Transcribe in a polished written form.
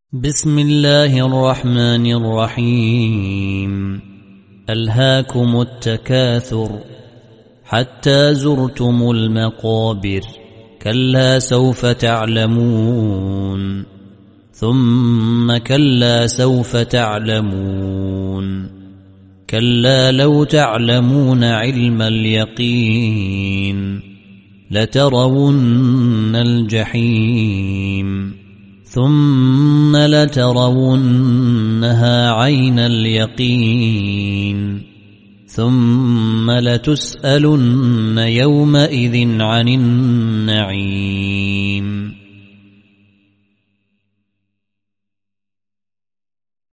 بسم الله الرحمن الرحيم. ألهاكم التكاثر حتى زرتم المقابر، كلا سوف تعلمون ثم كلا سوف تعلمون، كلا لو تعلمون علم اليقين لترون الجحيم ثم لترونها عين اليقين ثم لتسألن يومئذ عن النعيم.